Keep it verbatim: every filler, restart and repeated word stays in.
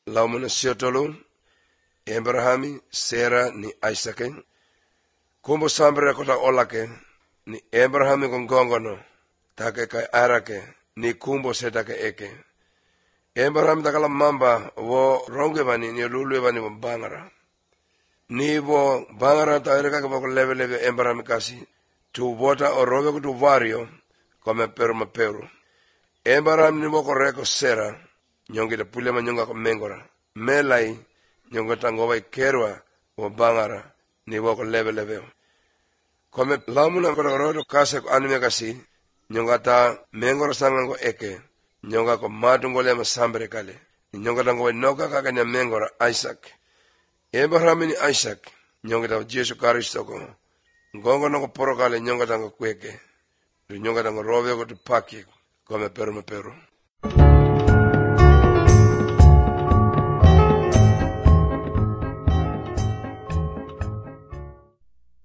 laumuna siotolu Abrahami Sera ni Isaac kumbo sambre kota olake ni Abrahami kongongono take kai arake ni kumbo setake eke Abraham takala mamba wo ronge bani ni lulu bani bangara ni bo bangara ta ereka ko leve leve Abraham kasi tu vota o robe ko tu vario come per ma peru Abraham ni bo koreko Sera nyongi de pule ma nyonga ko mengora melai nyonga tango vai kerwa o bangara ni bo ko leve leve come lamuna ko ro kase ko anime kasi nyonga ta mengora sangango eke nyonga ko matungo le masambre kale nyonga tango noka kaka nya mengora Isaac Abraham ni Isaac nyonga ta Jesu Kristo ko ngongo no ko porokale nyonga tango kweke nyonga tango robe ko tupaki come per ma peru